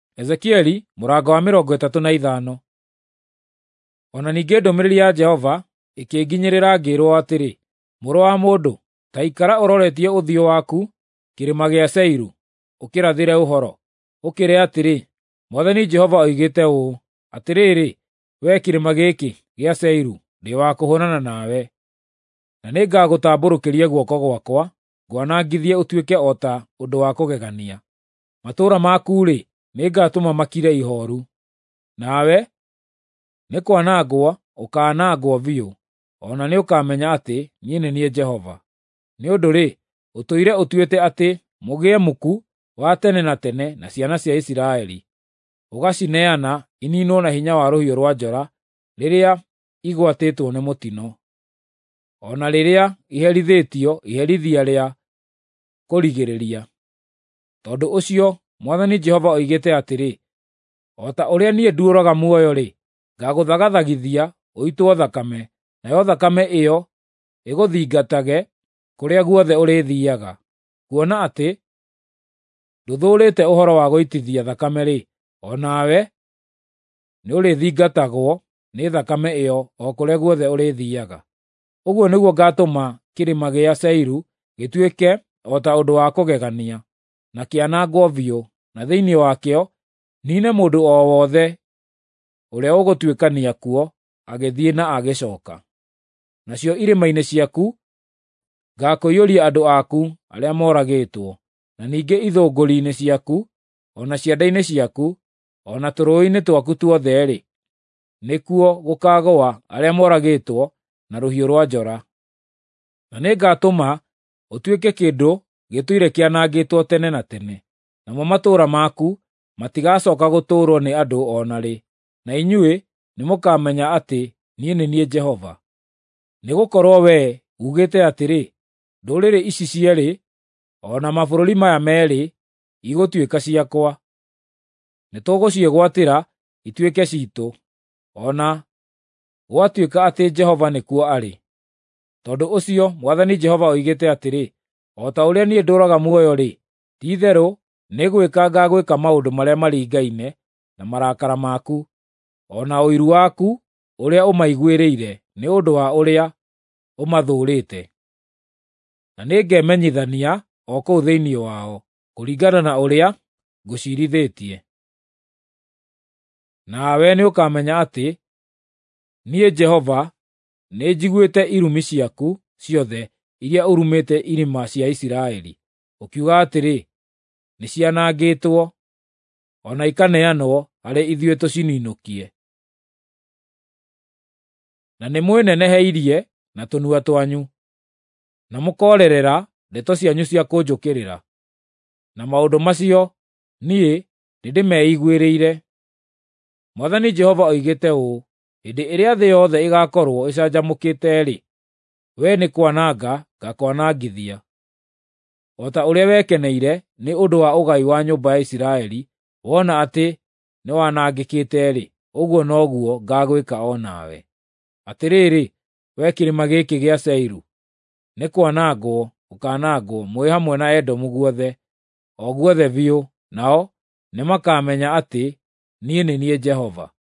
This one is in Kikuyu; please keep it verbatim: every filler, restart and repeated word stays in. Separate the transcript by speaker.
Speaker 1: Ezekieli mũrango wa mĩrongo ĩtatũ na ithano. Ona ningĩ ndũmĩrĩri ya Jehova ĩkĩnginyĩrĩra ngĩĩrwo atĩrĩ, mũrũ wa mũndũ, ta ikara ũroretie ũthiũ waku kĩrĩma gĩa Seiru, ũkĩrathĩre ũhoro, ũkĩre atĩrĩ, Mwathani Jehova oigĩte ũũ, atĩrĩrĩ, wee kĩrĩma gĩkĩ gĩa Seiru, ndĩ wa kũhũũrana nawe, na nĩngagũtambũrũkĩria guoko gwakwa, ngwanangithie ũtuĩke o ta ũndũ wa kũgegania. Matũũra maku-rĩ, nĩngatũma makire ihooru, nawe nĩ kwanangwo ũkaanangwo biũ, o na nĩũkamenya atĩ niĩ nĩ niĩ Jehova. Nĩ ũndũ-rĩ, ũtũire ũtuĩte atĩ mũgĩe muku wa tene na tene na ciana cia Isiraeli, ũgacineana iniinwo na hinya wa rũhiũ rwa njora rĩrĩa igwatĩtwo nĩ mũtino, o na rĩrĩa iherithĩtio iherithia rĩa kũrigĩrĩria. Tondũ ũcio Mwathani Jehova oigĩte atĩrĩ, o ta ũrĩa niĩ nduũraga muoyo-rĩ, ngagũthagathagithia ũitwo thakame, nayo thakame ĩyo ĩgũthingatage kũrĩa guothe ũrĩthiiaga. Kuona atĩ ndũthũũrĩte ũhoro wa gũitithia thakame-rĩ, o nawe nĩũrĩthingatagwo nĩ thakame ĩyo o kũrĩa guothe ũrĩthiiaga. Ũguo nĩguo ngaatũma kĩrĩma gĩa Seiru gĩtuĩke o ta ũndũ wa kũgegania, na kĩanangwo biũ, na thĩinĩ wakĩo niine mũndũ o wothe ũrĩa ũgũtuĩkania kuo agĩthiĩ na agĩcooka. Nacio irĩma-inĩ ciaku ngaakũiyũria andũ aku arĩa moragĩtwo, na ningĩ ithũngũri-inĩ ciaku, o na cianda-inĩ ciaku, o na tũrũũĩ-inĩ twaku tuothe-rĩ, nĩkuo gũkaagũa arĩa moragĩtwo na rũhiũ rwa njora. Na nĩngatũma ũtuĩke kĩndũ gĩtũire kĩanangĩtwo tene na tene, namo matũũra maku matigacooka gũtũũrwo nĩ andũ o na rĩ, na inyuĩ nĩmũkamenya atĩ niĩ nĩ niĩ Jehova. Nĩgũkorwo wee ugĩte atĩrĩ, ndũrĩrĩ ici cierĩ, o na mabũrũri maya meerĩ igũtuĩka ciakwa. Nĩtũgũciĩgwatĩra ituĩke ciitũ, o na gwatuĩka atĩ Jehova nĩkuo arĩ. Tondũ ũcio Mwathani Jehova oigĩte atĩrĩ, o ta ũrĩa niĩ ndũũraga muoyo-rĩ, ti-itherũ nĩngwĩka ngagwĩka maũndũ marĩa maringaine na marakara maku, o na ũiru waku ũrĩa ũmaiguĩrĩire nĩ ũndũ wa ũrĩa ũmathũũrĩte. Na nĩngemenyithania o kũu thĩinĩ wao, kũringana na ũrĩa ngũciirithĩtie. Nawe nĩũkamenya atĩ niĩ Jehova nĩnjiguĩte irumi ciaku ciothe iria urumĩte irĩma cia Isiraeli, ũkiuga atĩrĩ, nĩcianangĩtwo, o na ikaneanwo harĩ ithuĩ tũcininũkie. Na nĩmwĩneneheirie na tũnua twanyu, na mũkoorerera ndeto cianyu cia kũnjũkĩrĩra. Na maũndũ macio niĩ nĩndĩmeiguĩrĩire. Mwathani Jehova oigĩte ũũ, hĩndĩ ĩrĩa thĩ yothe ĩgaakorwo ĩcanjamũkĩte-rĩ, wee nĩ kwananga ngakwanangithia. O ta ũrĩa wekeneire nĩ ũndũ wa ũgai wa nyũmba ya Isiraeli, wona atĩ nĩwanangĩkĩte-rĩ, ũguo noguo ngaagwĩka o nawe. Atĩrĩrĩ, wee kĩrĩma gĩkĩ gĩa Seiru, nĩ kwanangwo ũkaanangwo mwĩ hamwe na Edomu guothe, o guothe biũ, nao nĩmakamenya atĩ niĩ nĩ niĩ Jehova.